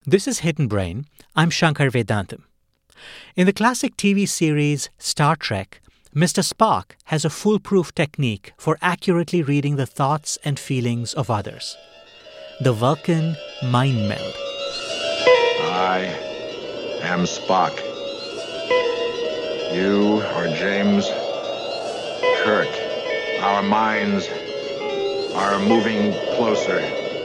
This is Hidden Brain. I'm Shankar Vedantam. In the classic TV series Star Trek, Mr. Spock has a foolproof technique for accurately reading the thoughts and feelings of others. The Vulcan Mind Meld. I am Spock. You are James Kirk. Our minds are moving closer.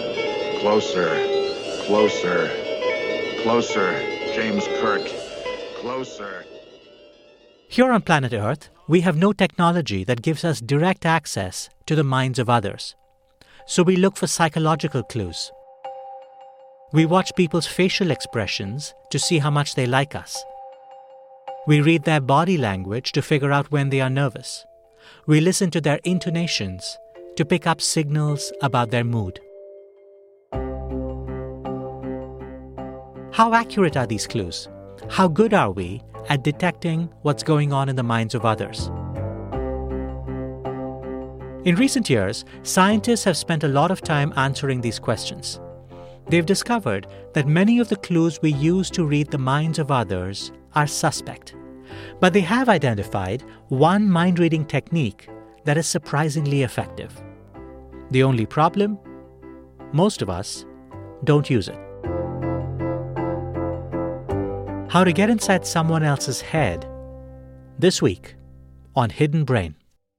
Closer, James Kirk. Closer. Here on planet Earth, we have no technology that gives us direct access to the minds of others. So we look for psychological clues. We watch people's facial expressions to see how much they like us. We read their body language to figure out when they are nervous. We listen to their intonations to pick up signals about their mood. How accurate are these clues? How good are we at detecting what's going on in the minds of others? In recent years, scientists have spent a lot of time answering these questions. They've discovered that many of the clues we use to read the minds of others are suspect. But they have identified one mind-reading technique that is surprisingly effective. The only problem? Most of us don't use it. How to get inside someone else's head, this week on Hidden Brain.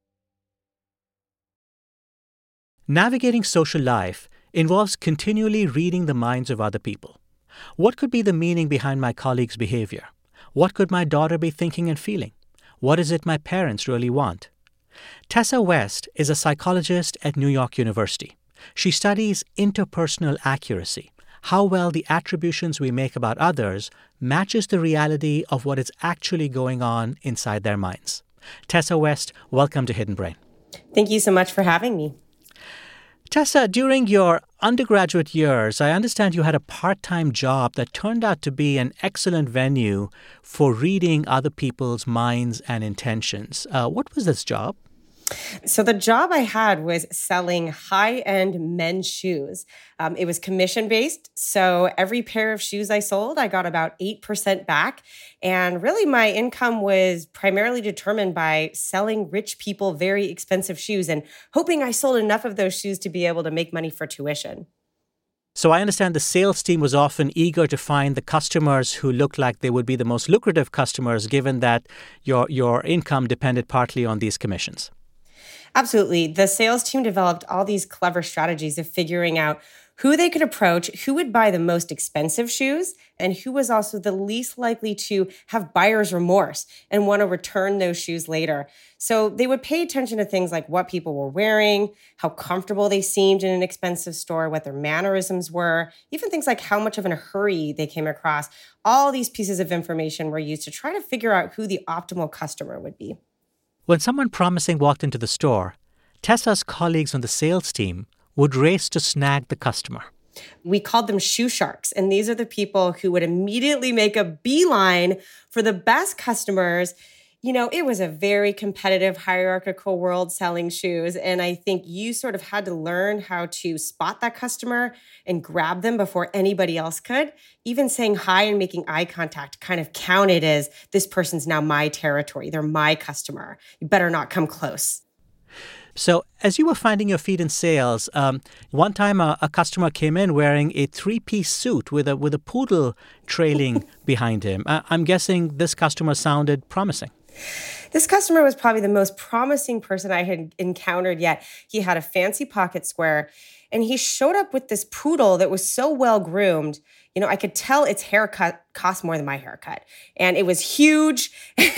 Navigating social life involves continually reading the minds of other people. What could be the meaning behind my colleague's behavior? What could my daughter be thinking and feeling? What is it my parents really want? Tessa West is a psychologist at New York University. She studies interpersonal accuracy, how well the attributions we make about others matches the reality of what is actually going on inside their minds. Tessa West, welcome to Hidden Brain. Thank you so much for having me. Tessa, during your undergraduate years, I understand you had a part-time job that turned out to be an excellent venue for reading other people's minds and intentions. What was this job? So the job I had was selling high-end men's shoes. It was commission-based, so every pair of shoes I sold, I got about 8% back. And really, my income was primarily determined by selling rich people very expensive shoes and hoping I sold enough of those shoes to be able to make money for tuition. So I understand the sales team was often eager to find the customers who looked like they would be the most lucrative customers, given that your income depended partly on these commissions. Absolutely. The sales team developed all these clever strategies of figuring out who they could approach, who would buy the most expensive shoes, and who was also the least likely to have buyer's remorse and want to return those shoes later. So they would pay attention to things like what people were wearing, how comfortable they seemed in an expensive store, what their mannerisms were, even things like how much of in a hurry they came across. All these pieces of information were used to try to figure out who the optimal customer would be. When someone promising walked into the store, Tessa's colleagues on the sales team would race to snag the customer. We called them shoe sharks, and these are the people who would immediately make a beeline for the best customers. You know, it was a very competitive, hierarchical world selling shoes, and I think you sort of had to learn how to spot that customer and grab them before anybody else could. Even saying hi and making eye contact kind of counted as this person's now my territory. They're my customer. You better not come close. So as you were finding your feet in sales, one time a customer came in wearing a three-piece suit with a poodle trailing behind him. I'm guessing this customer sounded promising. This customer was probably the most promising person I had encountered yet. He had a fancy pocket square, and he showed up with this poodle that was so well groomed. You know, I could tell its haircut cost more than my haircut. And it was huge.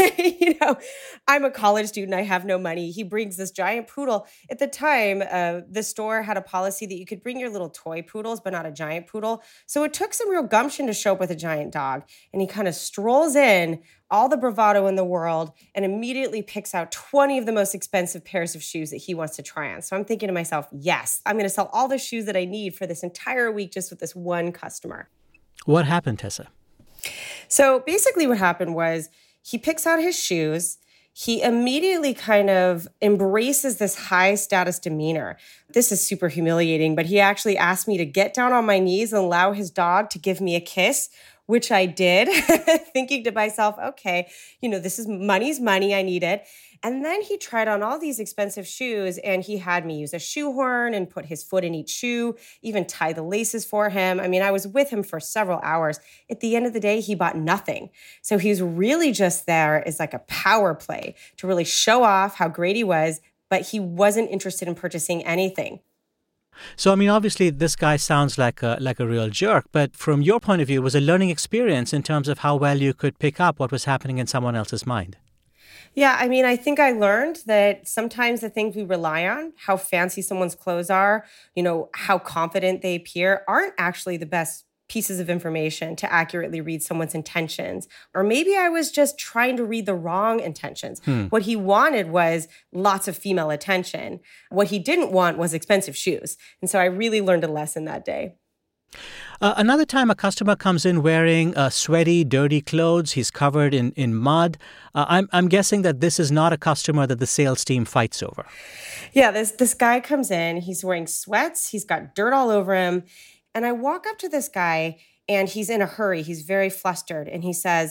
I'm a college student. I have no money. He brings this giant poodle. At the time, the store had a policy that you could bring your little toy poodles, but not a giant poodle. So it took some real gumption to show up with a giant dog. And he kind of strolls in, all the bravado in the world, and immediately picks out 20 of the most expensive pairs of shoes that he wants to try on. So I'm thinking to myself, yes, I'm going to sell all the shoes that I need for this entire week just with this one customer. What happened, Tessa? So basically what happened was he picks out his shoes. He immediately kind of embraces this high status demeanor. This is super humiliating, but he actually asked me to get down on my knees and allow his dog to give me a kiss, which I did, thinking to myself, okay, this is money's money. I need it. And then he tried on all these expensive shoes and he had me use a shoehorn and put his foot in each shoe, even tie the laces for him. I mean, I was with him for several hours. At the end of the day, he bought nothing. So he was really just there as like a power play to really show off how great he was, but he wasn't interested in purchasing anything. So, I mean, obviously, this guy sounds like a real jerk, but from your point of view, it was a learning experience in terms of how well you could pick up what was happening in someone else's mind. Yeah, I mean, I think I learned that sometimes the things we rely on, how fancy someone's clothes are, how confident they appear, aren't actually the best pieces of information to accurately read someone's intentions. Or maybe I was just trying to read the wrong intentions. What he wanted was lots of female attention. What he didn't want was expensive shoes. And so I really learned a lesson that day. Another time a customer comes in wearing sweaty, dirty clothes. He's covered in mud. I'm guessing that this is not a customer that the sales team fights over. Yeah, this guy comes in. He's wearing sweats. He's got dirt all over him. And I walk up to this guy and he's in a hurry. He's very flustered. And he says,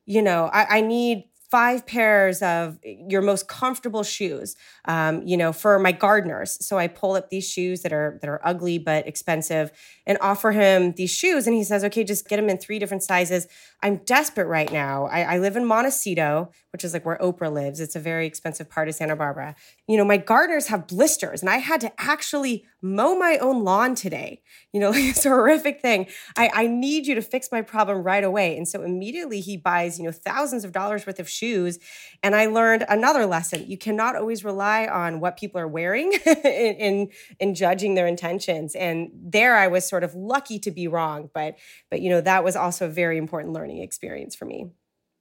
I need 5 pairs of your most comfortable shoes, for my gardeners. So I pull up these shoes that are ugly but expensive and offer him these shoes. And he says, okay, just get them in 3 different sizes. I'm desperate right now. I live in Montecito, which is like where Oprah lives. It's a very expensive part of Santa Barbara. My gardeners have blisters and I had to actually mow my own lawn today. It's a horrific thing. I need you to fix my problem right away. And so immediately he buys, thousands of dollars worth of shoes. And I learned another lesson. You cannot always rely on what people are wearing in judging their intentions. And there I was sort of lucky to be wrong. But that was also a very important learning experience for me.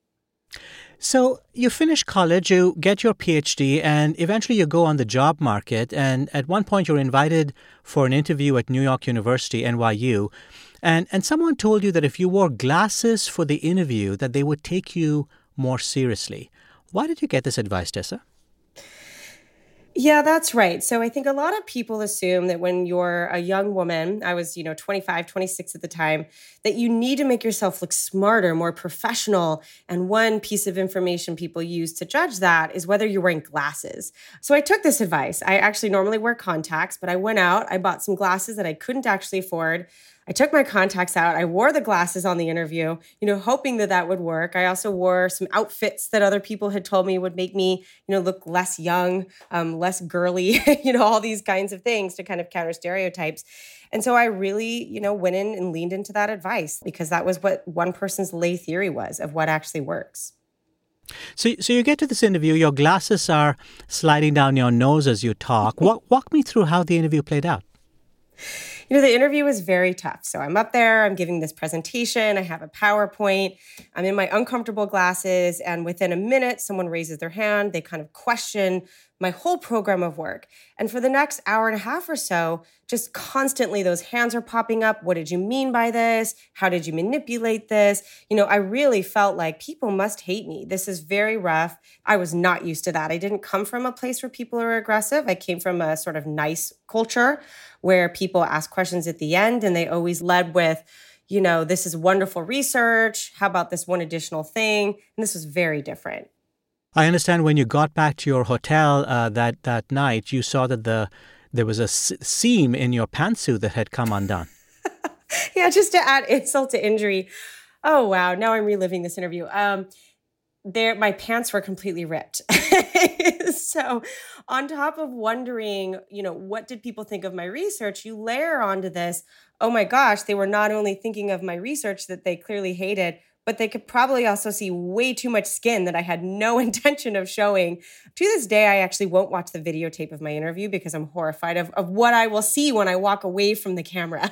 So you finish college, you get your PhD, and eventually you go on the job market. And at one point you're invited for an interview at New York University, NYU. And someone told you that if you wore glasses for the interview, that they would take you more seriously. Why did you get this advice, Tessa? Yeah, that's right. So I think a lot of people assume that when you're a young woman, I was, 25, 26 at the time, that you need to make yourself look smarter, more professional. And one piece of information people use to judge that is whether you're wearing glasses. So I took this advice. I actually normally wear contacts, but I went out, I bought some glasses that I couldn't actually afford. I took my contacts out. I wore the glasses on the interview, hoping that would work. I also wore some outfits that other people had told me would make me, look less young, less girly, all these kinds of things to kind of counter stereotypes. And so I really, went in and leaned into that advice because that was what one person's lay theory was of what actually works. So you get to this interview, your glasses are sliding down your nose as you talk. Walk me through how the interview played out. The interview was very tough. So I'm up there, I'm giving this presentation, I have a PowerPoint, I'm in my uncomfortable glasses, and within a minute, someone raises their hand, they kind of question my whole program of work. And for the next hour and a half or so, just constantly those hands are popping up. What did you mean by this? How did you manipulate this? I really felt like people must hate me. This is very rough. I was not used to that. I didn't come from a place where people are aggressive. I came from a sort of nice culture where people ask questions at the end and they always led with, this is wonderful research. How about this one additional thing? And this was very different. I understand when you got back to your hotel that night, you saw that there was a seam in your pantsuit that had come undone. Yeah, just to add insult to injury. Oh, wow. Now I'm reliving this interview. My pants were completely ripped. So on top of wondering, what did people think of my research, you layer onto this, oh my gosh, they were not only thinking of my research that they clearly hated, but they could probably also see way too much skin that I had no intention of showing. To this day, I actually won't watch the videotape of my interview because I'm horrified of what I will see when I walk away from the camera.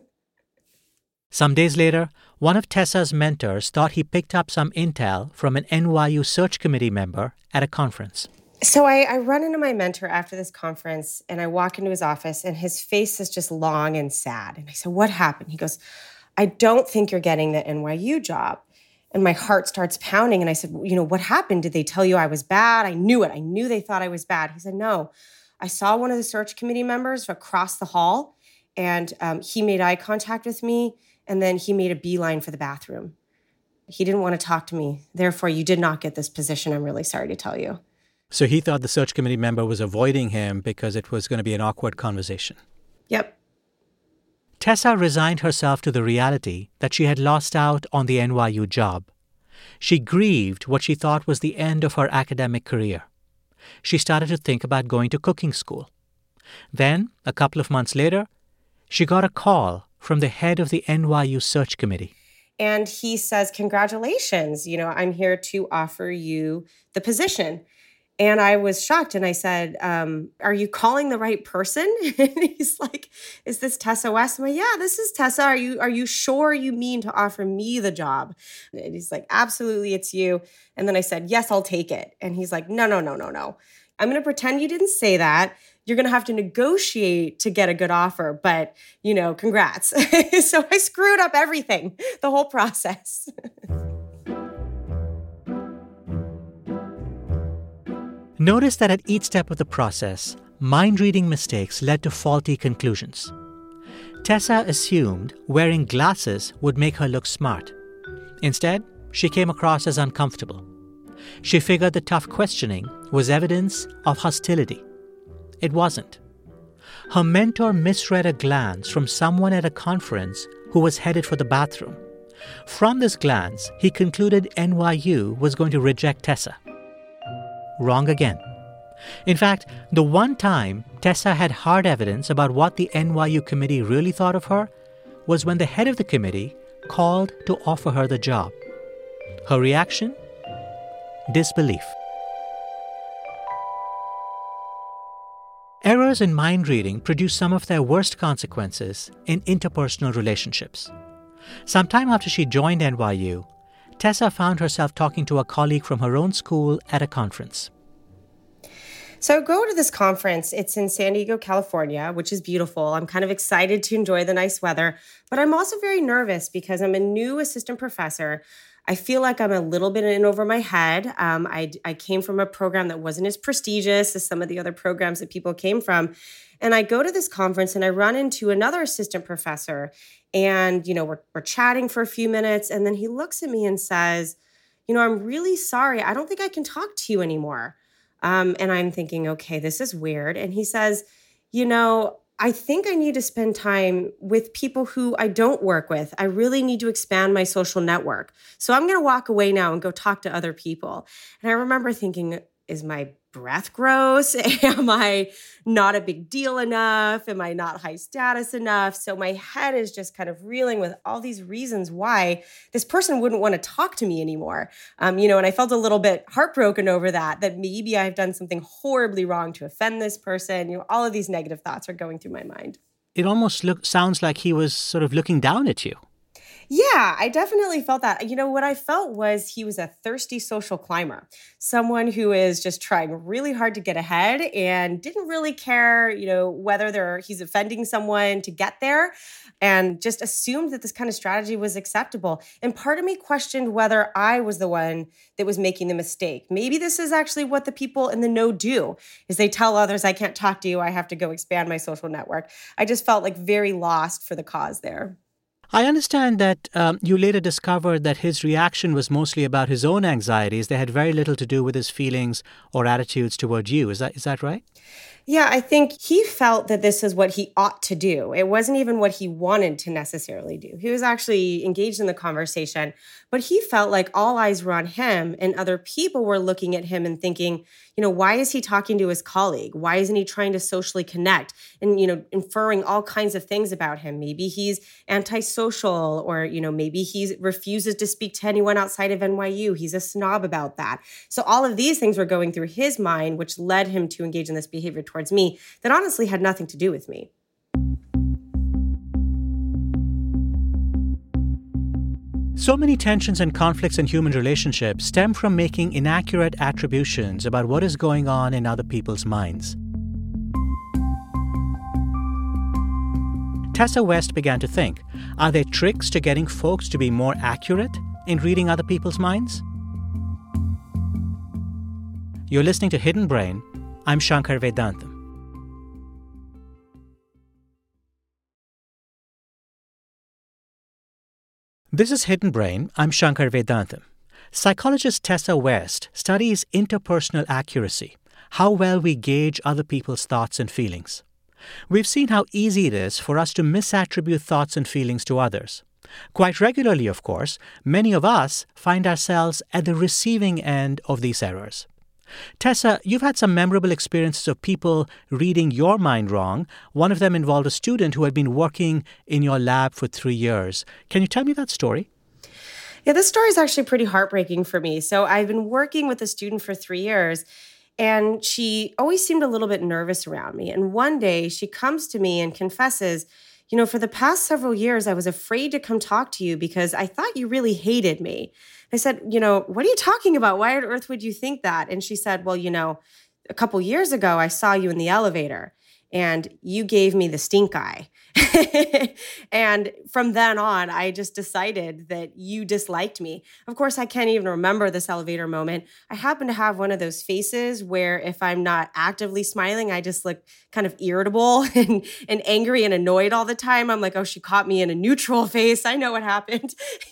Some days later, one of Tessa's mentors thought he picked up some intel from an NYU search committee member at a conference. So I run into my mentor after this conference and I walk into his office and his face is just long and sad. And I said, what happened? He goes, I don't think you're getting the NYU job. And my heart starts pounding. And I said, what happened? Did they tell you I was bad? I knew it. I knew they thought I was bad. He said, no, I saw one of the search committee members across the hall, and he made eye contact with me, and then he made a beeline for the bathroom. He didn't want to talk to me. Therefore, you did not get this position. I'm really sorry to tell you. So he thought the search committee member was avoiding him because it was going to be an awkward conversation. Yep. Tessa resigned herself to the reality that she had lost out on the NYU job. She grieved what she thought was the end of her academic career. She started to think about going to cooking school. Then, a couple of months later, she got a call from the head of the NYU search committee. And he says, congratulations, I'm here to offer you the position. And I was shocked. And I said, are you calling the right person? And he's like, is this Tessa West? I'm like, yeah, this is Tessa. Are you sure you mean to offer me the job? And he's like, absolutely, it's you. And then I said, yes, I'll take it. And he's like, no. I'm going to pretend you didn't say that. You're going to have to negotiate to get a good offer. But, congrats. So I screwed up everything, the whole process. Notice that at each step of the process, mind-reading mistakes led to faulty conclusions. Tessa assumed wearing glasses would make her look smart. Instead, she came across as uncomfortable. She figured the tough questioning was evidence of hostility. It wasn't. Her mentor misread a glance from someone at a conference who was headed for the bathroom. From this glance, he concluded NYU was going to reject Tessa. Wrong again. In fact, the one time Tessa had hard evidence about what the NYU committee really thought of her was when the head of the committee called to offer her the job. Her reaction? Disbelief. Errors in mind reading produce some of their worst consequences in interpersonal relationships. Sometime after she joined NYU, Tessa found herself talking to a colleague from her own school at a conference. So I go to this conference. It's in San Diego, California, which is beautiful. I'm kind of excited to enjoy the nice weather, but I'm also very nervous because I'm a new assistant professor. I feel like I'm a little bit in over my head. I came from a program that wasn't as prestigious as some of the other programs that people came from. And I go to this conference and I run into another assistant professor. And, we're chatting for a few minutes. And then he looks at me and says, I'm really sorry. I don't think I can talk to you anymore. And I'm thinking, okay, this is weird. And he says, I think I need to spend time with people who I don't work with. I really need to expand my social network. So I'm going to walk away now and go talk to other people. And I remember thinking, is my breath gross? Am I not a big deal enough? Am I not high status enough? So my head is just kind of reeling with all these reasons why this person wouldn't want to talk to me anymore. And I felt a little bit heartbroken over that maybe I've done something horribly wrong to offend this person. All of these negative thoughts are going through my mind. It almost sounds like he was sort of looking down at you. Yeah, I definitely felt that. What I felt was he was a thirsty social climber, someone who is just trying really hard to get ahead and didn't really care, whether he's offending someone to get there, and just assumed that this kind of strategy was acceptable. And part of me questioned whether I was the one that was making the mistake. Maybe this is actually what the people in the know do, is they tell others, I can't talk to you, I have to go expand my social network. I just felt like very lost for the cause there. I understand that you later discovered that his reaction was mostly about his own anxieties. They had very little to do with his feelings or attitudes toward you. Is that right? Yeah, I think he felt that this is what he ought to do. It wasn't even what he wanted to necessarily do. He was actually engaged in the conversation, but he felt like all eyes were on him and other people were looking at him and thinking, why is he talking to his colleague? Why isn't he trying to socially connect? And, inferring all kinds of things about him. Maybe he's antisocial, or, maybe he refuses to speak to anyone outside of NYU. He's a snob about that. So all of these things were going through his mind, which led him to engage in this behavior towards me that honestly had nothing to do with me. So many tensions and conflicts in human relationships stem from making inaccurate attributions about what is going on in other people's minds. Tessa West began to think, are there tricks to getting folks to be more accurate in reading other people's minds? You're listening to Hidden Brain. I'm Shankar Vedantam. This is Hidden Brain. I'm Shankar Vedantam. Psychologist Tessa West studies interpersonal accuracy, how well we gauge other people's thoughts and feelings. We've seen how easy it is for us to misattribute thoughts and feelings to others. Quite regularly, of course, many of us find ourselves at the receiving end of these errors. Tessa, you've had some memorable experiences of people reading your mind wrong. One of them involved a student who had been working in your lab for 3 years. Can you tell me that story? Yeah, this story is actually pretty heartbreaking for me. So I've been working with a student for 3 years, and she always seemed a little bit nervous around me. And one day she comes to me and confesses, for the past several years, I was afraid to come talk to you because I thought you really hated me. I said, what are you talking about? Why on earth would you think that? And she said, well, a couple years ago, I saw you in the elevator and you gave me the stink eye. And from then on, I just decided that you disliked me. Of course, I can't even remember this elevator moment. I happen to have one of those faces where if I'm not actively smiling, I just look kind of irritable and angry and annoyed all the time. I'm like, oh, she caught me in a neutral face. I know what happened.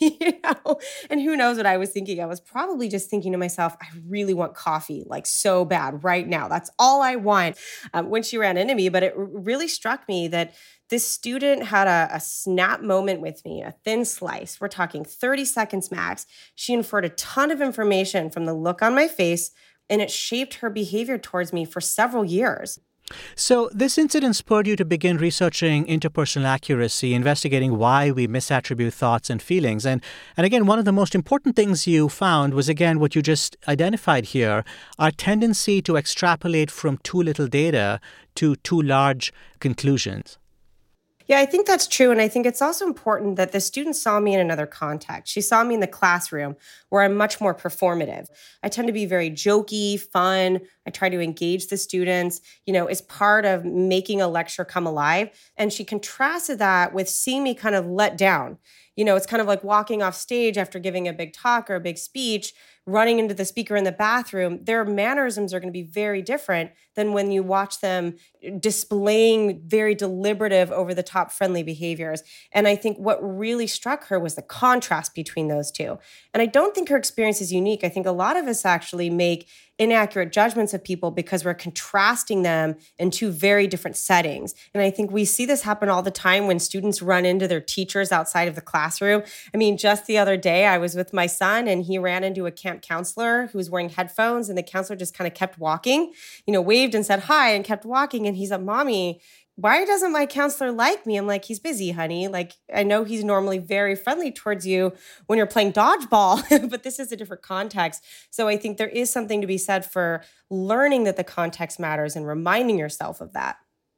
And who knows what I was thinking. I was probably just thinking to myself, I really want coffee, like so bad right now. That's all I want when she ran into me. But it really struck me that this student had a snap moment with me, a thin slice. We're talking 30 seconds max. She inferred a ton of information from the look on my face, and it shaped her behavior towards me for several years. So this incident spurred you to begin researching interpersonal accuracy, investigating why we misattribute thoughts and feelings. And again, one of the most important things you found was, again, what you just identified here, our tendency to extrapolate from too little data to too large conclusions. Yeah, I think that's true. And I think it's also important that the student saw me in another context. She saw me in the classroom where I'm much more performative. I tend to be very jokey, fun. I try to engage the students, as part of making a lecture come alive. And she contrasted that with seeing me kind of let down. It's kind of like walking off stage after giving a big talk or a big speech, running into the speaker in the bathroom. Their mannerisms are going to be very different than when you watch them displaying very deliberative, over-the-top friendly behaviors. And I think what really struck her was the contrast between those two. And I don't think her experience is unique. I think a lot of us actually make inaccurate judgments of people because we're contrasting them in two very different settings. And I think we see this happen all the time when students run into their teachers outside of the classroom. I mean, just the other day, I was with my son and he ran into a camp counselor who was wearing headphones, and the counselor just kind of kept walking, waved and said hi and kept walking. And he's like, Mommy, why doesn't my counselor like me? I'm like, he's busy, honey. Like, I know he's normally very friendly towards you when you're playing dodgeball, but this is a different context. So I think there is something to be said for learning that the context matters and reminding yourself of that.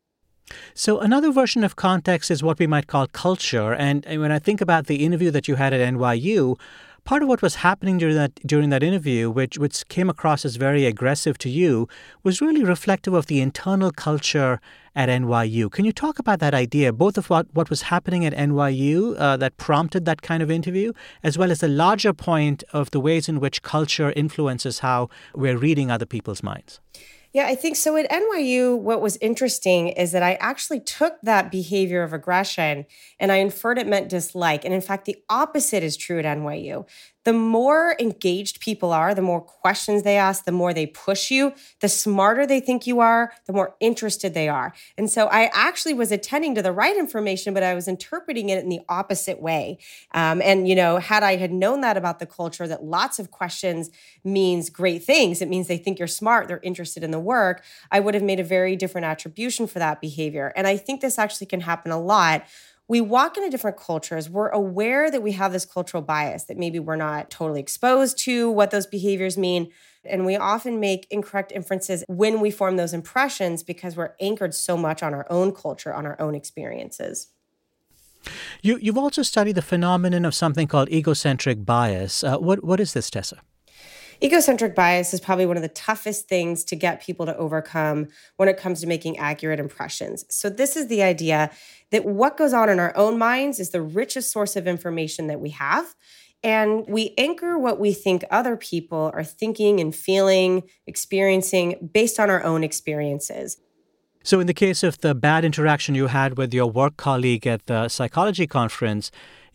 So another version of context is what we might call culture. And when I think about the interview that you had at NYU, part of what was happening during that interview, which came across as very aggressive to you, was really reflective of the internal culture at NYU. Can you talk about that idea, both of what was happening at NYU that prompted that kind of interview, as well as the larger point of the ways in which culture influences how we're reading other people's minds? Yeah, I think so. At NYU, what was interesting is that I actually took that behavior of aggression and I inferred it meant dislike. And in fact, the opposite is true at NYU. The more engaged people are, the more questions they ask, the more they push you, the smarter they think you are, the more interested they are. And so I actually was attending to the right information, but I was interpreting it in the opposite way. Had I had known that about the culture, that lots of questions means great things. It means they think you're smart, they're interested in the work. I would have made a very different attribution for that behavior. And I think this actually can happen a lot. We walk into different cultures. We're aware that we have this cultural bias, that maybe we're not totally exposed to what those behaviors mean. And we often make incorrect inferences when we form those impressions because we're anchored so much on our own culture, on our own experiences. You've also studied the phenomenon of something called egocentric bias. What is this, Tessa? Egocentric bias is probably one of the toughest things to get people to overcome when it comes to making accurate impressions. So this is the idea that what goes on in our own minds is the richest source of information that we have. And we anchor what we think other people are thinking and feeling, experiencing based on our own experiences. So in the case of the bad interaction you had with your work colleague at the psychology conference,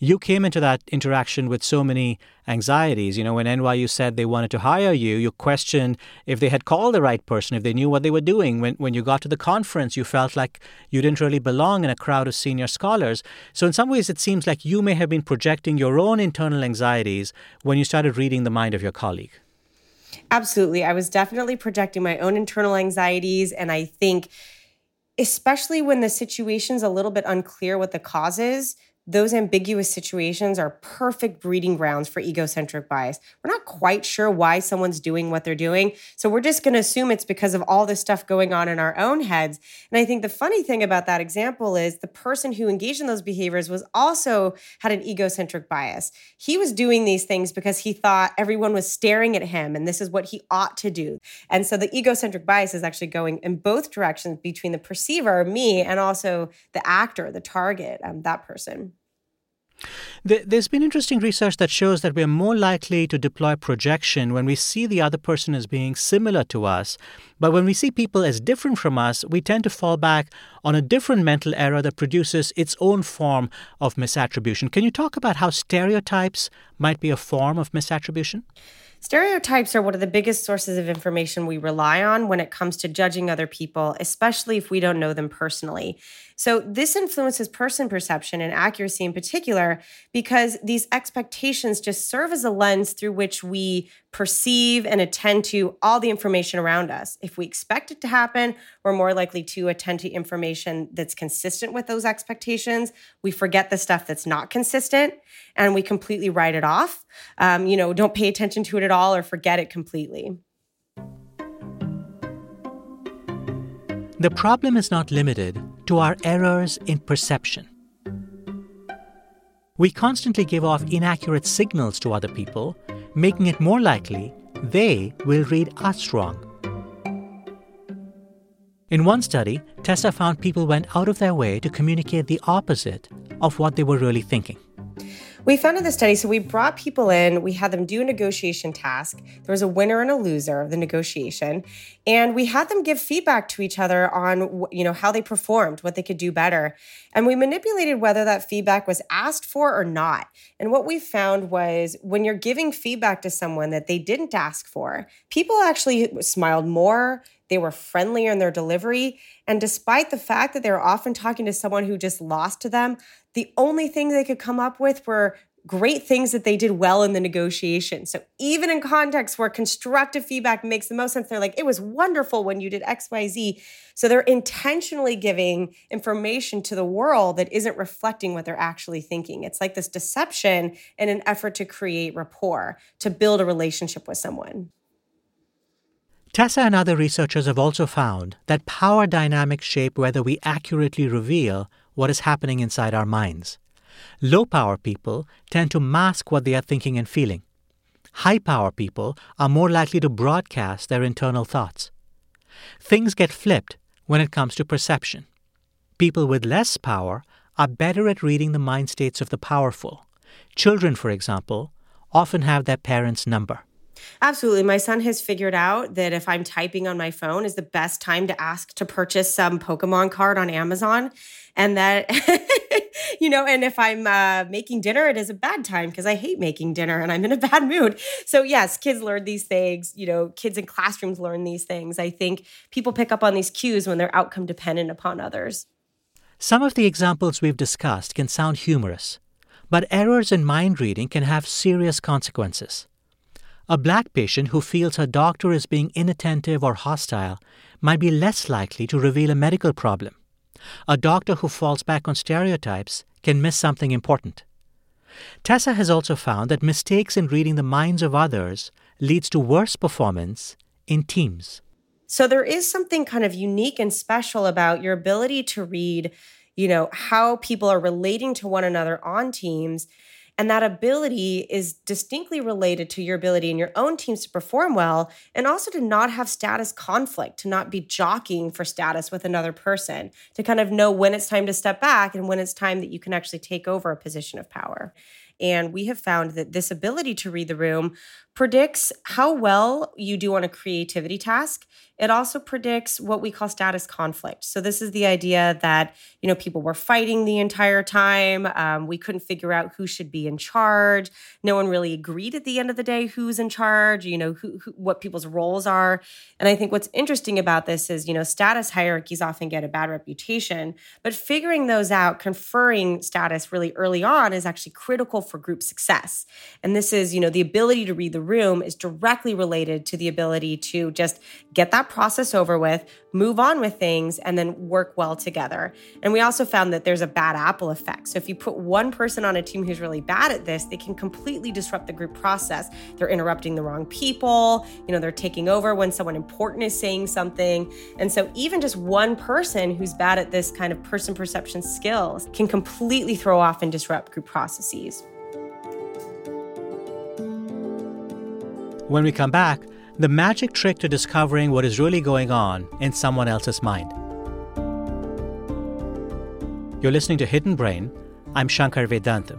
You came into that interaction with so many anxieties. When NYU said they wanted to hire you, you questioned if they had called the right person, if they knew what they were doing. When you got to the conference, you felt like you didn't really belong in a crowd of senior scholars. So in some ways, it seems like you may have been projecting your own internal anxieties when you started reading the mind of your colleague. Absolutely. I was definitely projecting my own internal anxieties. And I think, especially when the situation's a little bit unclear what the cause is, those ambiguous situations are perfect breeding grounds for egocentric bias. We're not quite sure why someone's doing what they're doing, so we're just going to assume it's because of all this stuff going on in our own heads. And I think the funny thing about that example is the person who engaged in those behaviors was also had an egocentric bias. He was doing these things because he thought everyone was staring at him and this is what he ought to do. And so the egocentric bias is actually going in both directions between the perceiver, me, and also the actor, the target, that person. There's been interesting research that shows that we're more likely to deploy projection when we see the other person as being similar to us. But when we see people as different from us, we tend to fall back on a different mental error that produces its own form of misattribution. Can you talk about how stereotypes might be a form of misattribution? Stereotypes are one of the biggest sources of information we rely on when it comes to judging other people, especially if we don't know them personally. So this influences person perception and accuracy in particular because these expectations just serve as a lens through which we perceive and attend to all the information around us. If we expect it to happen, we're more likely to attend to information that's consistent with those expectations. We forget the stuff that's not consistent and we completely write it off. Don't pay attention to it at all or forget it completely. The problem is not limited to our errors in perception. We constantly give off inaccurate signals to other people, making it more likely they will read us wrong. In one study, Tessa found people went out of their way to communicate the opposite of what they were really thinking. We found in the study, so we brought people in, we had them do a negotiation task. There was a winner and a loser of the negotiation. And we had them give feedback to each other on, how they performed, what they could do better. And we manipulated whether that feedback was asked for or not. And what we found was when you're giving feedback to someone that they didn't ask for, people actually smiled more. They were friendlier in their delivery. And despite the fact that they were often talking to someone who just lost to them, the only thing they could come up with were great things that they did well in the negotiation. So even in contexts where constructive feedback makes the most sense, they're like, it was wonderful when you did X, Y, Z. So they're intentionally giving information to the world that isn't reflecting what they're actually thinking. It's like this deception in an effort to create rapport, to build a relationship with someone. Tessa and other researchers have also found that power dynamics shape whether we accurately reveal what is happening inside our minds. Low-power people tend to mask what they are thinking and feeling. High-power people are more likely to broadcast their internal thoughts. Things get flipped when it comes to perception. People with less power are better at reading the mind states of the powerful. Children, for example, often have their parents' number. Absolutely. My son has figured out that if I'm typing on my phone is the best time to ask to purchase some Pokemon card on Amazon. And that, and if I'm making dinner, it is a bad time because I hate making dinner and I'm in a bad mood. So yes, kids learn these things. Kids in classrooms learn these things. I think people pick up on these cues when they're outcome dependent upon others. Some of the examples we've discussed can sound humorous, but errors in mind reading can have serious consequences. A Black patient who feels her doctor is being inattentive or hostile might be less likely to reveal a medical problem. A doctor who falls back on stereotypes can miss something important. Tessa has also found that mistakes in reading the minds of others leads to worse performance in teams. So there is something kind of unique and special about your ability to read, how people are relating to one another on teams. And that ability is distinctly related to your ability in your own teams to perform well and also to not have status conflict, to not be jockeying for status with another person, to kind of know when it's time to step back and when it's time that you can actually take over a position of power. And we have found that this ability to read the room predicts how well you do on a creativity task. It also predicts what we call status conflict. So this is the idea that, people were fighting the entire time. We couldn't figure out who should be in charge. No one really agreed at the end of the day who's in charge, what people's roles are. And I think what's interesting about this is, status hierarchies often get a bad reputation, but figuring those out, conferring status really early on is actually critical for group success. And this is, the ability to read the room is directly related to the ability to just get that process over with, move on with things, and then work well together. And we also found that there's a bad apple effect. So if you put one person on a team who's really bad at this, they can completely disrupt the group process. They're interrupting the wrong people, they're taking over when someone important is saying something. And so even just one person who's bad at this kind of person perception skills can completely throw off and disrupt group processes. When we come back, the magic trick to discovering what is really going on in someone else's mind. You're listening to Hidden Brain. I'm Shankar Vedantam.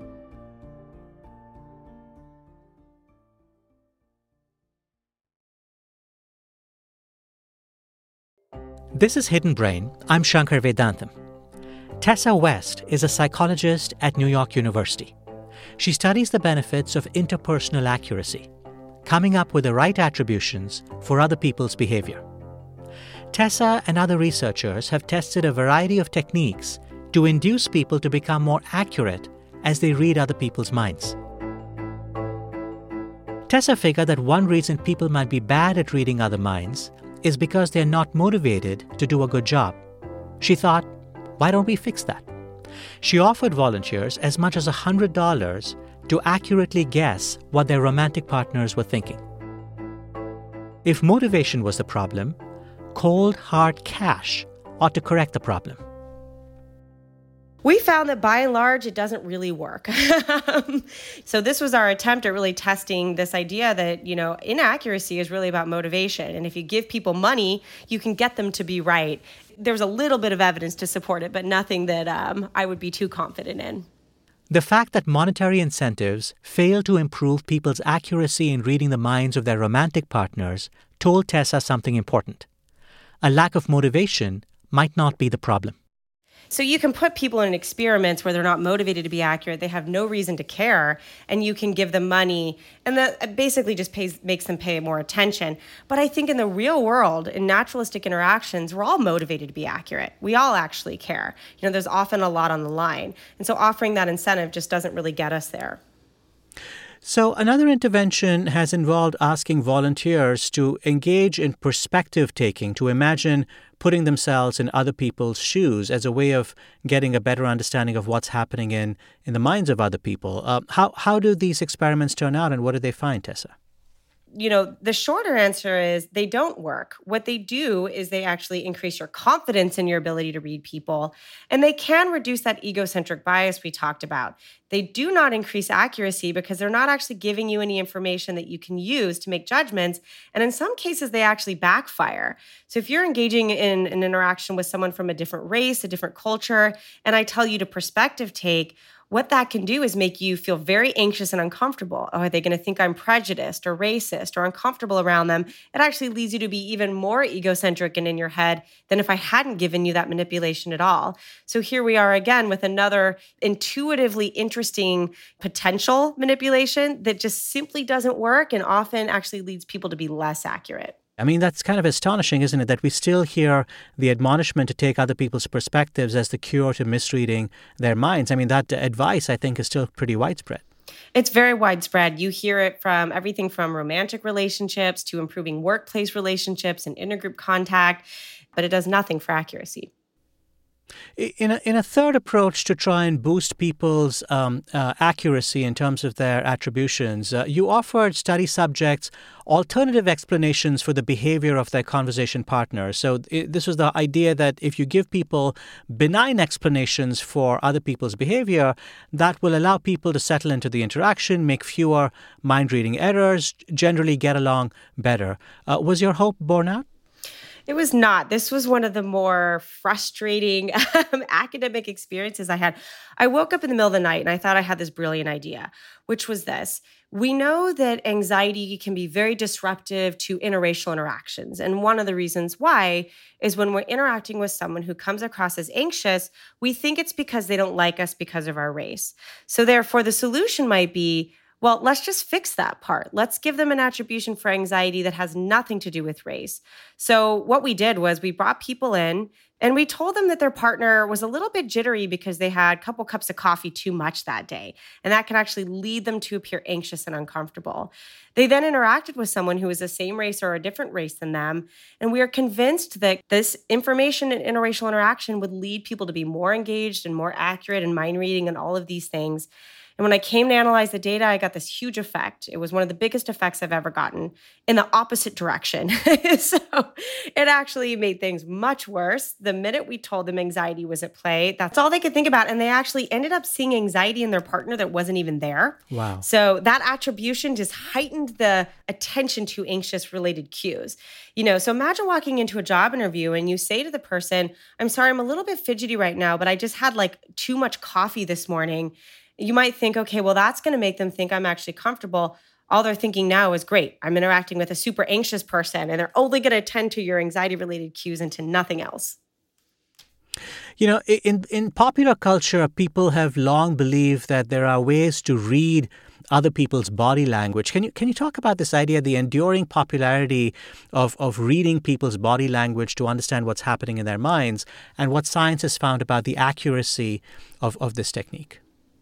This is Hidden Brain. I'm Shankar Vedantam. Tessa West is a psychologist at New York University. She studies the benefits of interpersonal accuracy, coming up with the right attributions for other people's behavior. Tessa and other researchers have tested a variety of techniques to induce people to become more accurate as they read other people's minds. Tessa figured that one reason people might be bad at reading other minds is because they're not motivated to do a good job. She thought, why don't we fix that? She offered volunteers as much as $100 to accurately guess what their romantic partners were thinking. If motivation was the problem, cold, hard cash ought to correct the problem. We found that by and large, it doesn't really work. So this was our attempt at really testing this idea that, inaccuracy is really about motivation. And if you give people money, you can get them to be right. There's a little bit of evidence to support it, but nothing that I would be too confident in. The fact that monetary incentives fail to improve people's accuracy in reading the minds of their romantic partners told Tessa something important. A lack of motivation might not be the problem. So you can put people in experiments where they're not motivated to be accurate, they have no reason to care, and you can give them money, and that basically just makes them pay more attention. But I think in the real world, in naturalistic interactions, we're all motivated to be accurate. We all actually care. There's often a lot on the line. And so offering that incentive just doesn't really get us there. So another intervention has involved asking volunteers to engage in perspective taking, to imagine putting themselves in other people's shoes as a way of getting a better understanding of what's happening in the minds of other people. How do these experiments turn out, and what do they find, Tessa? The shorter answer is they don't work. What they do is they actually increase your confidence in your ability to read people, and they can reduce that egocentric bias we talked about. They do not increase accuracy because they're not actually giving you any information that you can use to make judgments, and in some cases, they actually backfire. So if you're engaging in an interaction with someone from a different race, a different culture, and I tell you to perspective take, what that can do is make you feel very anxious and uncomfortable. Oh, are they going to think I'm prejudiced or racist or uncomfortable around them? It actually leads you to be even more egocentric and in your head than if I hadn't given you that manipulation at all. So here we are again with another intuitively interesting potential manipulation that just simply doesn't work and often actually leads people to be less accurate. I mean, that's kind of astonishing, isn't it, that we still hear the admonishment to take other people's perspectives as the cure to misreading their minds. I mean, that advice, I think, is still pretty widespread. It's very widespread. You hear it from everything from romantic relationships to improving workplace relationships and intergroup contact, but it does nothing for accuracy. In a third approach to try and boost people's accuracy in terms of their attributions, you offered study subjects alternative explanations for the behavior of their conversation partners. So this was the idea that if you give people benign explanations for other people's behavior, that will allow people to settle into the interaction, make fewer mind-reading errors, generally get along better. Was your hope borne out? It was not. This was one of the more frustrating academic experiences I had. I woke up in the middle of the night and I thought I had this brilliant idea, which was this. We know that anxiety can be very disruptive to interracial interactions. And one of the reasons why is when we're interacting with someone who comes across as anxious, we think it's because they don't like us because of our race. So therefore, the solution might be, well, let's just fix that part. Let's give them an attribution for anxiety that has nothing to do with race. So what we did was we brought people in and we told them that their partner was a little bit jittery because they had a couple cups of coffee too much that day. And that could actually lead them to appear anxious and uncomfortable. They then interacted with someone who was the same race or a different race than them. And we are convinced that this information and interracial interaction would lead people to be more engaged and more accurate in mind reading and all of these things. And when I came to analyze the data, I got this huge effect. It was one of the biggest effects I've ever gotten in the opposite direction. So it actually made things much worse. The minute we told them anxiety was at play, that's all they could think about. And they actually ended up seeing anxiety in their partner that wasn't even there. Wow. So that attribution just heightened the attention to anxious related cues. So imagine walking into a job interview and you say to the person, I'm sorry, I'm a little bit fidgety right now, but I just had too much coffee this morning. You might think, okay, well, that's going to make them think I'm actually comfortable. All they're thinking now is, great, I'm interacting with a super anxious person, and they're only going to attend to your anxiety-related cues and to nothing else. In popular culture, people have long believed that there are ways to read other people's body language. Can you talk about this idea, the enduring popularity of reading people's body language to understand what's happening in their minds, and what science has found about the accuracy of this technique?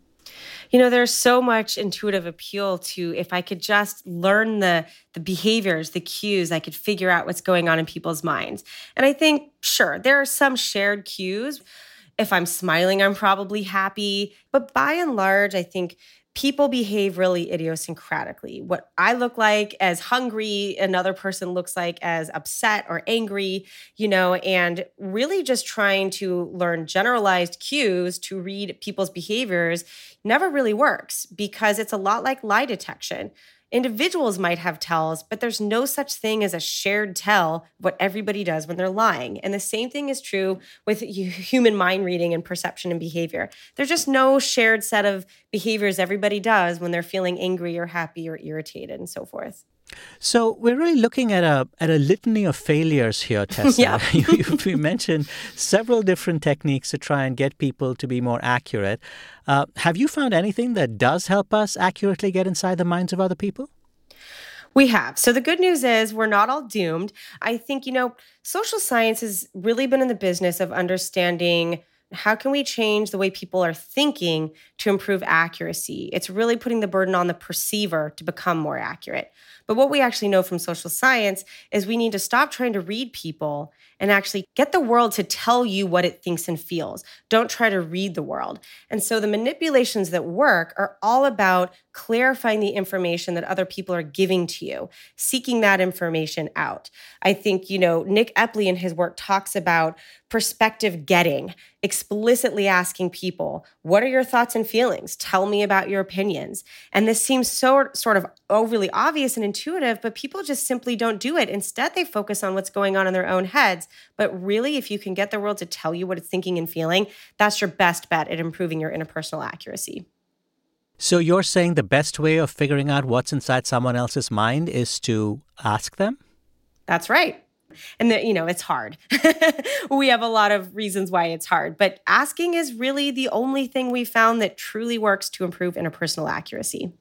There's so much intuitive appeal to, if I could just learn the behaviors, the cues, I could figure out what's going on in people's minds. And I think, sure, there are some shared cues. If I'm smiling, I'm probably happy. But by and large, I think people behave really idiosyncratically. What I look like as hungry, another person looks like as upset or angry, and really just trying to learn generalized cues to read people's behaviors never really works, because it's a lot like lie detection. Individuals might have tells, but there's no such thing as a shared tell what everybody does when they're lying. And the same thing is true with human mind reading and perception and behavior. There's just no shared set of behaviors everybody does when they're feeling angry or happy or irritated and so forth. So we're really looking at a litany of failures here, Tessa. Yeah. You mentioned several different techniques to try and get people to be more accurate. Have you found anything that does help us accurately get inside the minds of other people? We have. So the good news is we're not all doomed. I think, social science has really been in the business of understanding how can we change the way people are thinking to improve accuracy. It's really putting the burden on the perceiver to become more accurate. But what we actually know from social science is we need to stop trying to read people and actually get the world to tell you what it thinks and feels. Don't try to read the world. And so the manipulations that work are all about clarifying the information that other people are giving to you, seeking that information out. I think, Nick Epley in his work talks about perspective getting, explicitly asking people, what are your thoughts and feelings? Tell me about your opinions. And this seems so sort of overly obvious and intuitive, but people just simply don't do it. Instead, they focus on what's going on in their own heads. But really, if you can get the world to tell you what it's thinking and feeling, that's your best bet at improving your interpersonal accuracy. So you're saying the best way of figuring out what's inside someone else's mind is to ask them? That's right. And it's hard. We have a lot of reasons why it's hard, but asking is really the only thing we found that truly works to improve interpersonal accuracy.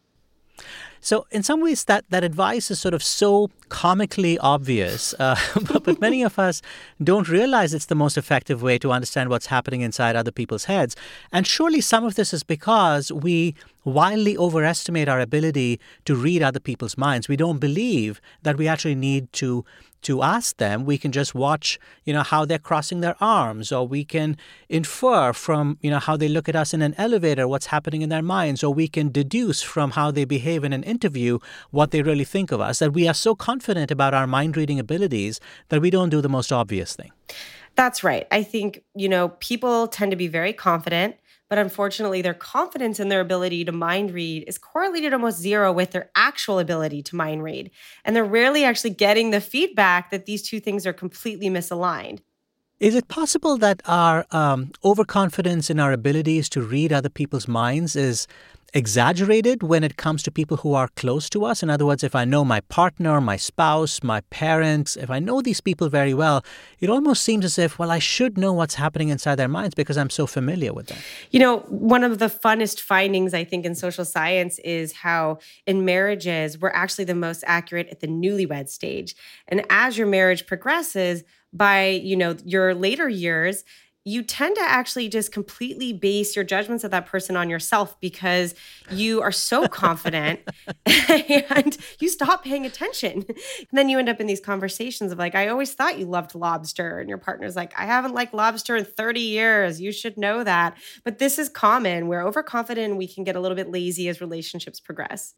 So in some ways, that advice is sort of so comically obvious, but many of us don't realize it's the most effective way to understand what's happening inside other people's heads. And surely some of this is because we wildly overestimate our ability to read other people's minds. We don't believe that we actually need to ask them. We can just watch, how they're crossing their arms, or we can infer from, how they look at us in an elevator, what's happening in their minds, or we can deduce from how they behave in an interview what they really think of us, that we are so confident about our mind reading abilities that we don't do the most obvious thing. That's right. I think, people tend to be very confident, but unfortunately, their confidence in their ability to mind read is correlated almost zero with their actual ability to mind read. And they're rarely actually getting the feedback that these two things are completely misaligned. Is it possible that our overconfidence in our abilities to read other people's minds is exaggerated when it comes to people who are close to us? In other words, if I know my partner, my spouse, my parents, if I know these people very well, it almost seems as if, well, I should know what's happening inside their minds because I'm so familiar with them. You know, one of the funnest findings, I think, in social science is how in marriages, we're actually the most accurate at the newlywed stage. And as your marriage progresses, by, your later years, you tend to actually just completely base your judgments of that person on yourself because you are so confident and you stop paying attention. And then you end up in these conversations of like, I always thought you loved lobster. And your partner's like, I haven't liked lobster in 30 years. You should know that. But this is common. We're overconfident and we can get a little bit lazy as relationships progress.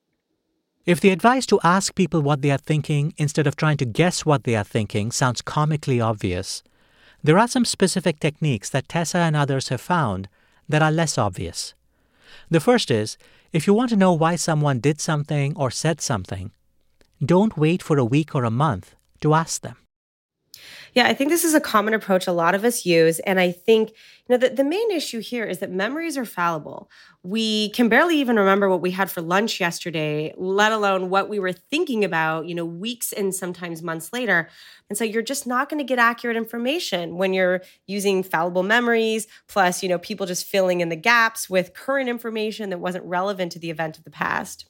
If the advice to ask people what they are thinking instead of trying to guess what they are thinking sounds comically obvious, there are some specific techniques that Tessa and others have found that are less obvious. The first is, if you want to know why someone did something or said something, don't wait for a week or a month to ask them. Yeah, I think this is a common approach a lot of us use. And I think, the main issue here is that memories are fallible. We can barely even remember what we had for lunch yesterday, let alone what we were thinking about, weeks and sometimes months later. And so you're just not going to get accurate information when you're using fallible memories, plus, people just filling in the gaps with current information that wasn't relevant to the event of the past.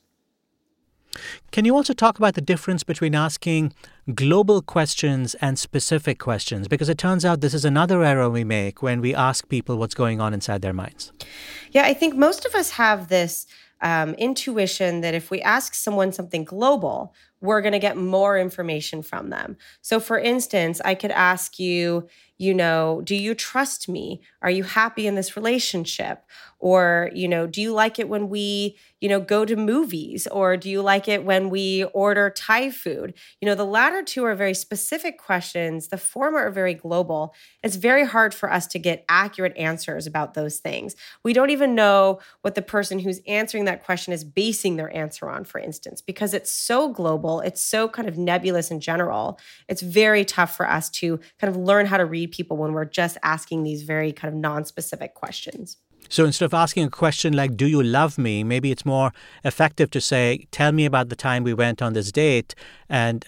Can you also talk about the difference between asking global questions and specific questions? Because it turns out this is another error we make when we ask people what's going on inside their minds. Yeah, I think most of us have this intuition that if we ask someone something global, we're going to get more information from them. So for instance, I could ask you, do you trust me? Are you happy in this relationship? Or, do you like it when we, go to movies? Or do you like it when we order Thai food? The latter two are very specific questions. The former are very global. It's very hard for us to get accurate answers about those things. We don't even know what the person who's answering that question is basing their answer on, for instance, because it's so global. It's so kind of nebulous in general. It's very tough for us to kind of learn how to read people when we're just asking these very kind of non-specific questions. So instead of asking a question like, do you love me? Maybe it's more effective to say, tell me about the time we went on this date and,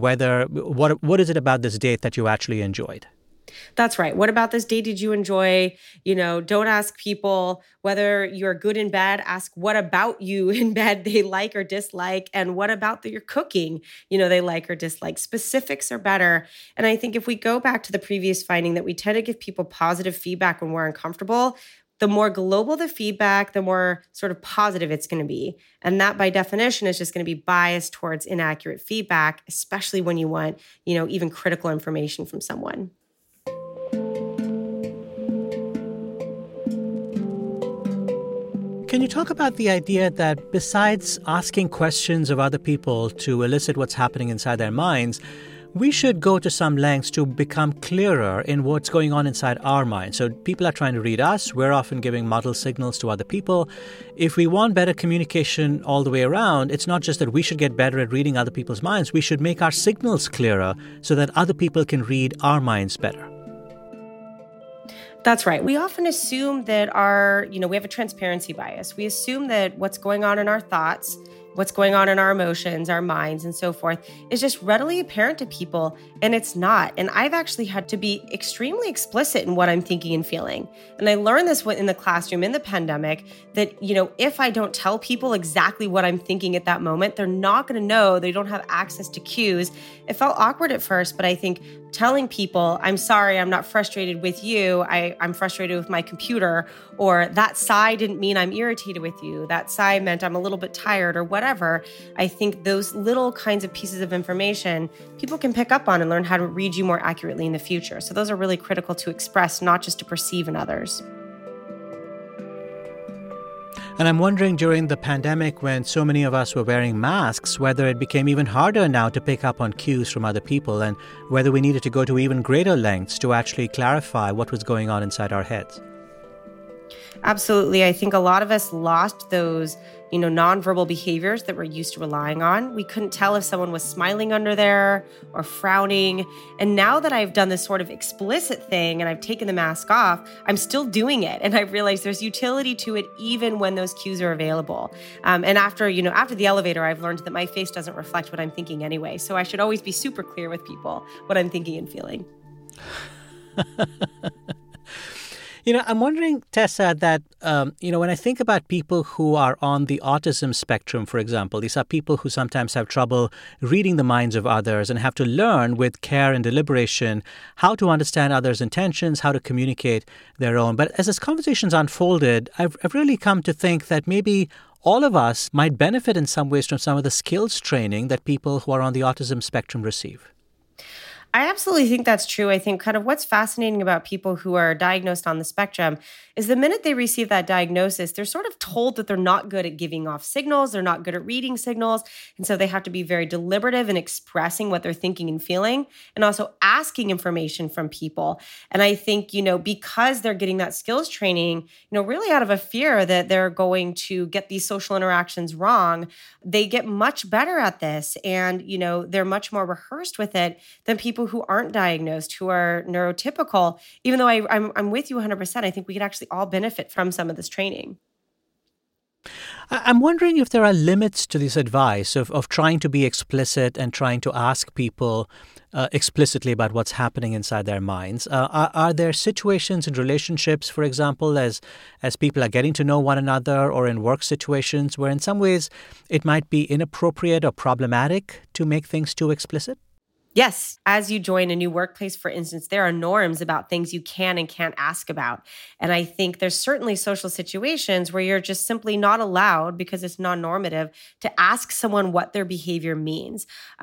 what is it about this date that you actually enjoyed? That's right. What about this date did you enjoy? Don't ask people whether you're good in bed. Ask what about you in bed they like or dislike, and what about your cooking, they like or dislike. Specifics are better. And I think if we go back to the previous finding that we tend to give people positive feedback when we're uncomfortable, the more global the feedback, the more sort of positive it's going to be. And that by definition is just going to be biased towards inaccurate feedback, especially when you want, even critical information from someone. Can you talk about the idea that besides asking questions of other people to elicit what's happening inside their minds, we should go to some lengths to become clearer in what's going on inside our minds? So people are trying to read us. We're often giving muddled signals to other people. If we want better communication all the way around, it's not just that we should get better at reading other people's minds. We should make our signals clearer so that other people can read our minds better. That's right. We often assume that we have a transparency bias. We assume that what's going on in our thoughts, what's going on in our emotions, our minds, and so forth is just readily apparent to people, and it's not. And I've actually had to be extremely explicit in what I'm thinking and feeling. And I learned this in the classroom in the pandemic that, if I don't tell people exactly what I'm thinking at that moment, they're not going to know. They don't have access to cues. It felt awkward at first, but I think telling people, I'm sorry, I'm not frustrated with you. I'm frustrated with my computer, or that sigh didn't mean I'm irritated with you. That sigh meant I'm a little bit tired or whatever. I think those little kinds of pieces of information people can pick up on and learn how to read you more accurately in the future. So those are really critical to express, not just to perceive in others. And I'm wondering during the pandemic when so many of us were wearing masks, whether it became even harder now to pick up on cues from other people and whether we needed to go to even greater lengths to actually clarify what was going on inside our heads. Absolutely. I think a lot of us lost those, nonverbal behaviors that we're used to relying on. We couldn't tell if someone was smiling under there or frowning. And now that I've done this sort of explicit thing and I've taken the mask off, I'm still doing it. And I've realized there's utility to it even when those cues are available. And after the elevator, I've learned that my face doesn't reflect what I'm thinking anyway. So I should always be super clear with people what I'm thinking and feeling. I'm wondering, Tessa, that, when I think about people who are on the autism spectrum, for example, these are people who sometimes have trouble reading the minds of others and have to learn with care and deliberation how to understand others' intentions, how to communicate their own. But as this conversation's unfolded, I've really come to think that maybe all of us might benefit in some ways from some of the skills training that people who are on the autism spectrum receive. I absolutely think that's true. I think kind of what's fascinating about people who are diagnosed on the spectrum is the minute they receive that diagnosis, they're sort of told that they're not good at giving off signals, they're not good at reading signals, and so they have to be very deliberative in expressing what they're thinking and feeling, and also asking information from people. And I think, because they're getting that skills training, really out of a fear that they're going to get these social interactions wrong, they get much better at this, and, they're much more rehearsed with it than people who aren't diagnosed, who are neurotypical. Even though I'm with you 100%, I think we could actually all benefit from some of this training. I'm wondering if there are limits to this advice of trying to be explicit and trying to ask people explicitly about what's happening inside their minds. Are there situations in relationships, for example, as people are getting to know one another, or in work situations where in some ways it might be inappropriate or problematic to make things too explicit? Yes. As you join a new workplace, for instance, there are norms about things you can and can't ask about. And I think there's certainly social situations where you're just simply not allowed, because it's non-normative, to ask someone what their behavior means.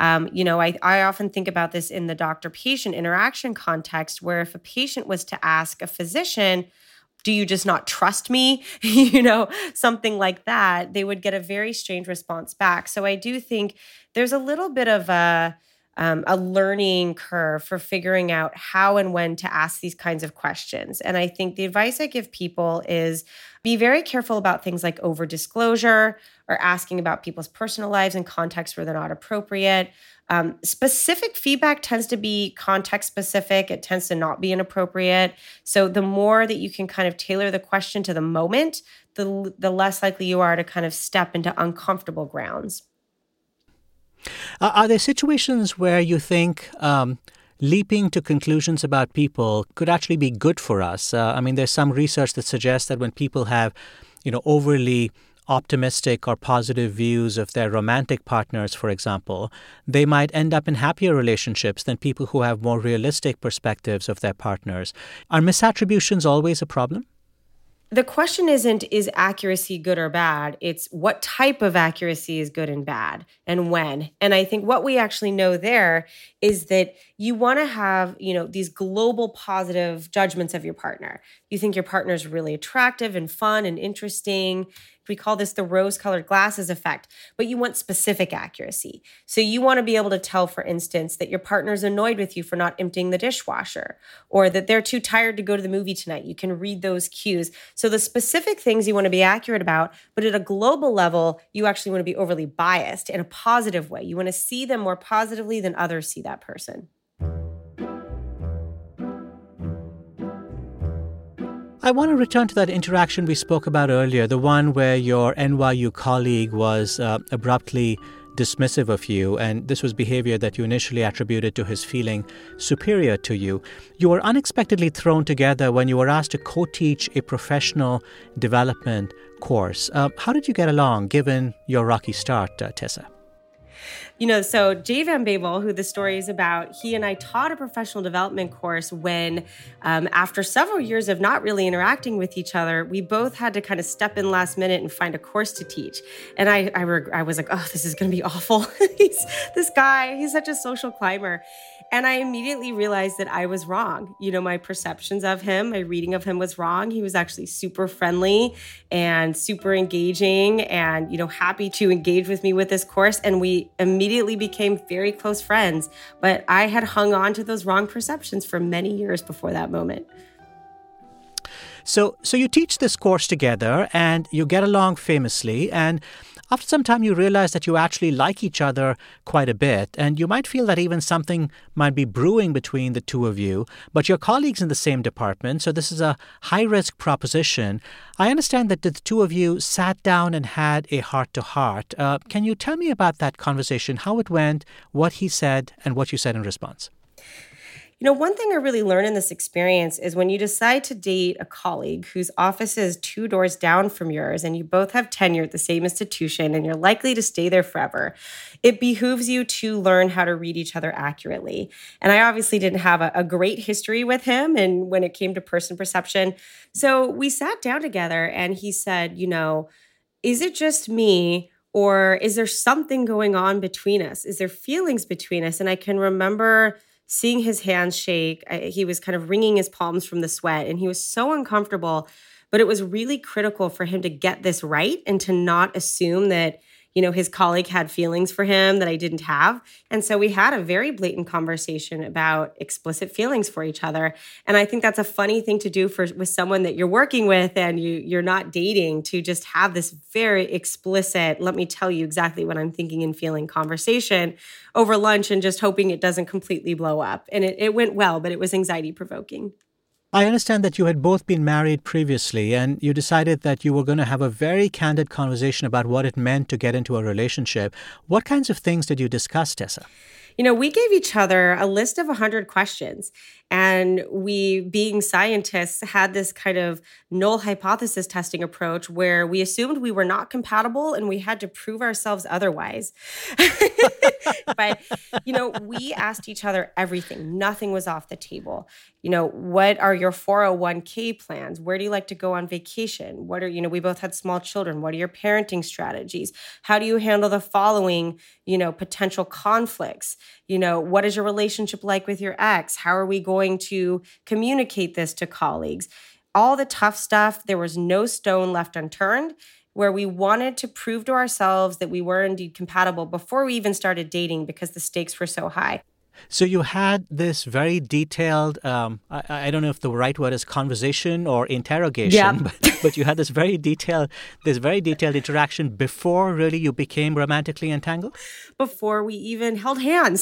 I often think about this in the doctor-patient interaction context, where if a patient was to ask a physician, do you just not trust me? Something like that, they would get a very strange response back. So I do think there's a little bit of a learning curve for figuring out how and when to ask these kinds of questions. And I think the advice I give people is be very careful about things like over-disclosure or asking about people's personal lives in contexts where they're not appropriate. Specific feedback tends to be context-specific. It tends to not be inappropriate. So the more that you can kind of tailor the question to the moment, the less likely you are to kind of step into uncomfortable grounds. Are there situations where you think leaping to conclusions about people could actually be good for us? There's some research that suggests that when people have, overly optimistic or positive views of their romantic partners, for example, they might end up in happier relationships than people who have more realistic perspectives of their partners. Are misattributions always a problem? The question isn't, is accuracy good or bad? It's what type of accuracy is good and bad and when. And I think what we actually know there is that you want to have, these global positive judgments of your partner. You think your partner is really attractive and fun and interesting. We call this the rose-colored glasses effect, but you want specific accuracy. So you want to be able to tell, for instance, that your partner's annoyed with you for not emptying the dishwasher, or that they're too tired to go to the movie tonight. You can read those cues. So the specific things you want to be accurate about, but at a global level, you actually want to be overly biased in a positive way. You want to see them more positively than others see that person. I want to return to that interaction we spoke about earlier, the one where your NYU colleague was abruptly dismissive of you, and this was behavior that you initially attributed to his feeling superior to you. You were unexpectedly thrown together when you were asked to co-teach a professional development course. How did you get along, given your rocky start, Tessa? So Jay Van Babel, who the story is about, he and I taught a professional development course when, after several years of not really interacting with each other, we both had to kind of step in last minute and find a course to teach. And I was like, oh, this is going to be awful. He's such a social climber. And I immediately realized that I was wrong. My perceptions of him, my reading of him was wrong. He was actually super friendly and super engaging and, happy to engage with me with this course. And we immediately became very close friends. But I had hung on to those wrong perceptions for many years before that moment. So you teach this course together and you get along famously. And after some time, you realize that you actually like each other quite a bit. And you might feel that even something might be brewing between the two of you, but you're colleagues in the same department. So this is a high-risk proposition. I understand that the two of you sat down and had a heart-to-heart. Can you tell me about that conversation, how it went, what he said, and what you said in response? One thing I really learned in this experience is when you decide to date a colleague whose office is 2 doors down from yours and you both have tenure at the same institution and you're likely to stay there forever, it behooves you to learn how to read each other accurately. And I obviously didn't have a great history with him and when it came to person perception. So we sat down together and he said, is it just me? Or is there something going on between us? Is there feelings between us? And I can remember seeing his hands shake. He was kind of wringing his palms from the sweat and he was so uncomfortable, but it was really critical for him to get this right and to not assume that, his colleague had feelings for him that I didn't have. And so we had a very blatant conversation about explicit feelings for each other. And I think that's a funny thing to do with someone that you're working with and you're not dating, to just have this very explicit, let me tell you exactly what I'm thinking and feeling conversation over lunch and just hoping it doesn't completely blow up. And it went well, but it was anxiety provoking. I understand that you had both been married previously and you decided that you were going to have a very candid conversation about what it meant to get into a relationship. What kinds of things did you discuss, Tessa? We gave each other a list of 100 questions. And we, being scientists, had this kind of null hypothesis testing approach where we assumed we were not compatible and we had to prove ourselves otherwise. But, we asked each other everything. Nothing was off the table. What are your 401k plans? Where do you like to go on vacation? We both had small children. What are your parenting strategies? How do you handle the following, potential conflicts? What is your relationship like with your ex? How are we going to communicate this to colleagues? All the tough stuff. There was no stone left unturned, where we wanted to prove to ourselves that we were indeed compatible before we even started dating because the stakes were so high. So you had this very detailed, I don't know if the right word is conversation or interrogation, but you had this very detailed interaction before really you became romantically entangled? Before we even held hands,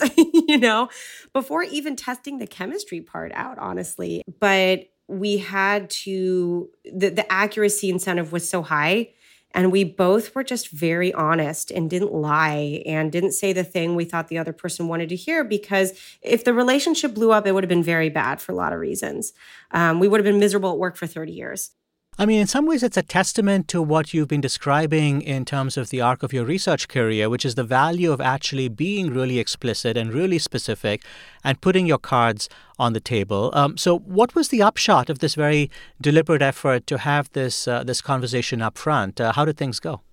before even testing the chemistry part out, honestly. But we had to, the accuracy incentive was so high. And we both were just very honest and didn't lie and didn't say the thing we thought the other person wanted to hear, because if the relationship blew up, it would have been very bad for a lot of reasons. We would have been miserable at work for 30 years. I mean, in some ways, it's a testament to what you've been describing in terms of the arc of your research career, which is the value of actually being really explicit and really specific and putting your cards on the table. So what was the upshot of this very deliberate effort to have this conversation up front? How did things go?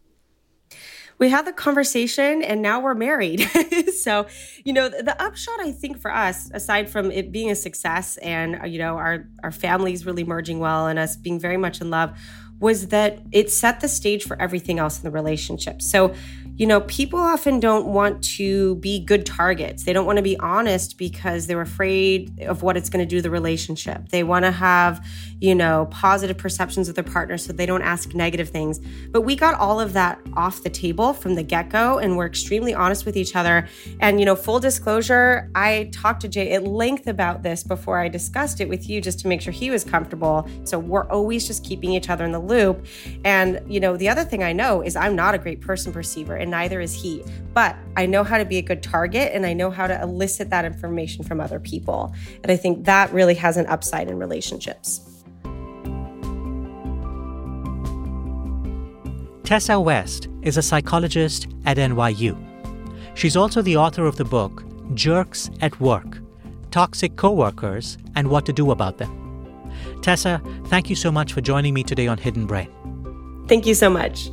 We had the conversation and now we're married. So, the upshot, I think, for us, aside from it being a success and, our families really merging well and us being very much in love, was that it set the stage for everything else in the relationship. So, people often don't want to be good targets. They don't want to be honest because they're afraid of what it's going to do to the relationship. They want to have, positive perceptions of their partner so they don't ask negative things. But we got all of that off the table from the get-go, and we're extremely honest with each other. And, full disclosure, I talked to Jay at length about this before I discussed it with you just to make sure he was comfortable. So we're always just keeping each other in the loop. And, the other thing I know is I'm not a great person perceiver, and neither is he. But I know how to be a good target, and I know how to elicit that information from other people. And I think that really has an upside in relationships. Tessa West is a psychologist at NYU. She's also the author of the book, Jerks at Work, Toxic Coworkers and What to Do About Them. Tessa, thank you so much for joining me today on Hidden Brain. Thank you so much.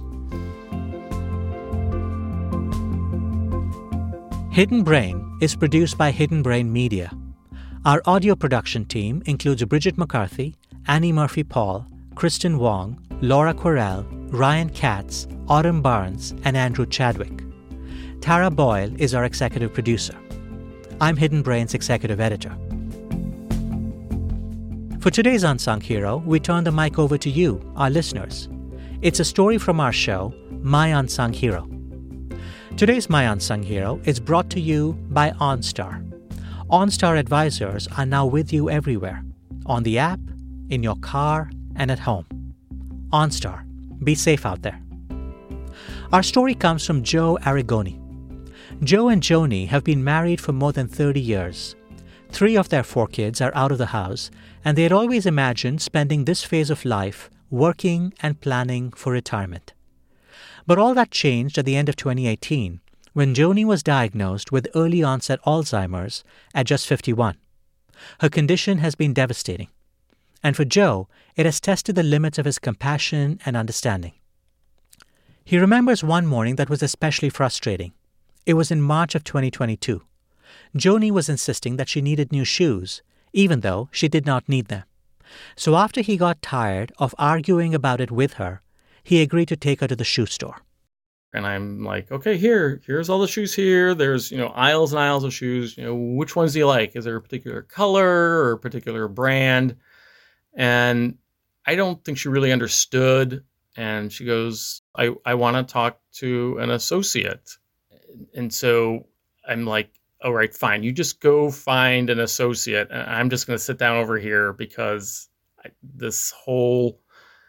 Hidden Brain is produced by Hidden Brain Media. Our audio production team includes Bridget McCarthy, Annie Murphy-Paul, Kristen Wong, Laura Querelle, Ryan Katz, Autumn Barnes, and Andrew Chadwick. Tara Boyle is our executive producer. I'm Hidden Brain's executive editor. For today's Unsung Hero, we turn the mic over to you, our listeners. It's a story from our show, My Unsung Hero. Today's My Unsung Hero is brought to you by OnStar. OnStar advisors are now with you everywhere, on the app, in your car, and at home. OnStar. Be safe out there. Our story comes from Joe Aragoni. Joe and Joni have been married for more than 30 years. 3 of their 4 kids are out of the house, and they had always imagined spending this phase of life working and planning for retirement. But all that changed at the end of 2018, when Joni was diagnosed with early-onset Alzheimer's at just 51. Her condition has been devastating. And for Joe, it has tested the limits of his compassion and understanding. He remembers one morning that was especially frustrating. It was in March of 2022. Joni was insisting that she needed new shoes, even though she did not need them. So after he got tired of arguing about it with her, he agreed to take her to the shoe store. And I'm like, okay, here's all the shoes here. There's, aisles and aisles of shoes. Which ones do you like? Is there a particular color or a particular brand? And I don't think she really understood. And she goes, I want to talk to an associate. And so I'm like, all right, fine. You just go find an associate. And I'm just going to sit down over here because this whole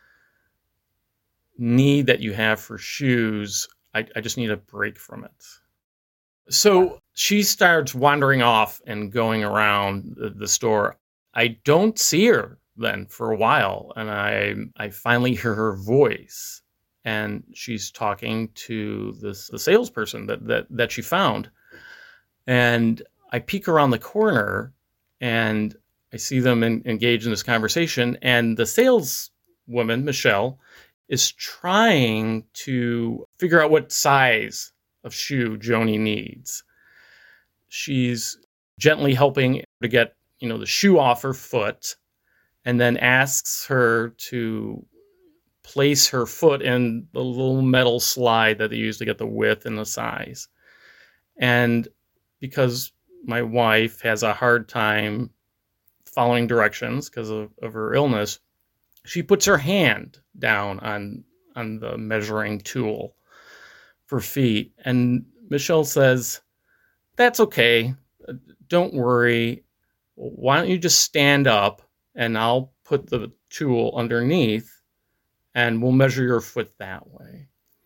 need that you have for shoes, I just need a break from it. So she starts wandering off and going around the store. I don't see her then for a while, and I finally hear her voice, and she's talking to the salesperson that she found. And I peek around the corner, and I see them engage in this conversation, and the saleswoman, Michelle, is trying to figure out what size of shoe Joni needs. She's gently helping to get, the shoe off her foot, and then asks her to place her foot in the little metal slide that they use to get the width and the size. And because my wife has a hard time following directions because of her illness, she puts her hand down on the measuring tool for feet. And Michelle says, "That's okay. Don't worry. Why don't you just stand up and I'll put the tool underneath and we'll measure your foot that way."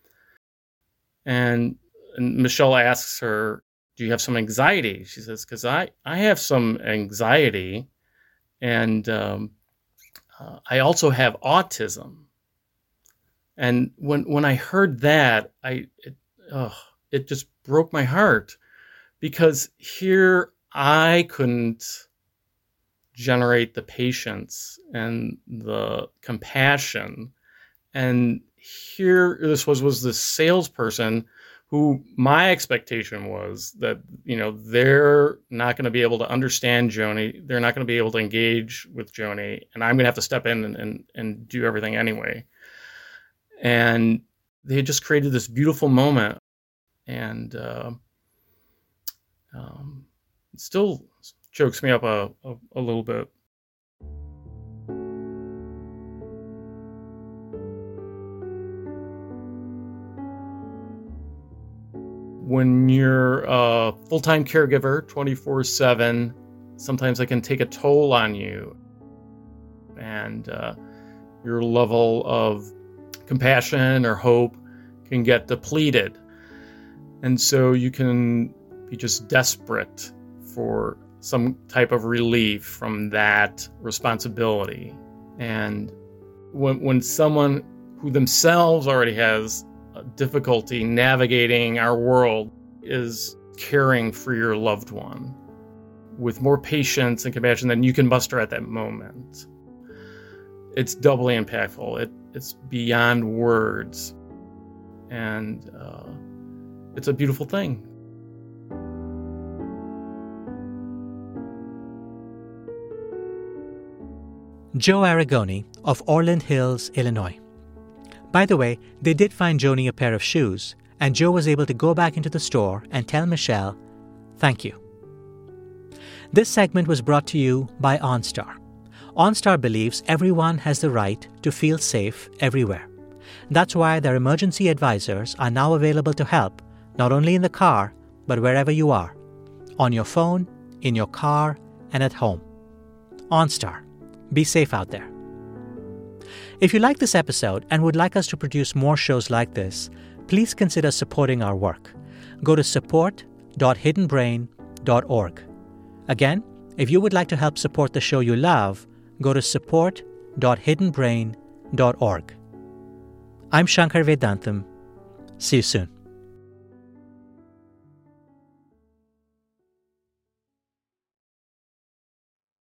And Michelle asks her, "Do you have some anxiety?" She says, "Because I have some anxiety, and I also have autism." And when I heard that, it just broke my heart, because here I couldn't generate the patience and the compassion, and here this was the salesperson who my expectation was that, they're not going to be able to understand Joni. They're not going to be able to engage with Joni. And I'm going to have to step in and do everything anyway. And they had just created this beautiful moment. And it still chokes me up a little bit. When you're a full-time caregiver, 24/7, sometimes it can take a toll on you. And your level of compassion or hope can get depleted. And so you can be just desperate for some type of relief from that responsibility. And when someone who themselves already has difficulty navigating our world is caring for your loved one with more patience and compassion than you can muster at that moment, it's doubly impactful. It's beyond words, and it's a beautiful thing. Joe Aragoni of Orland Hills, Illinois. By the way, they did find Joni a pair of shoes, and Joe was able to go back into the store and tell Michelle, "Thank you." This segment was brought to you by OnStar. OnStar believes everyone has the right to feel safe everywhere. That's why their emergency advisors are now available to help, not only in the car, but wherever you are, on your phone, in your car, and at home. OnStar. Be safe out there. If you like this episode and would like us to produce more shows like this, please consider supporting our work. Go to support.hiddenbrain.org. Again, if you would like to help support the show you love, go to support.hiddenbrain.org. I'm Shankar Vedantam. See you soon.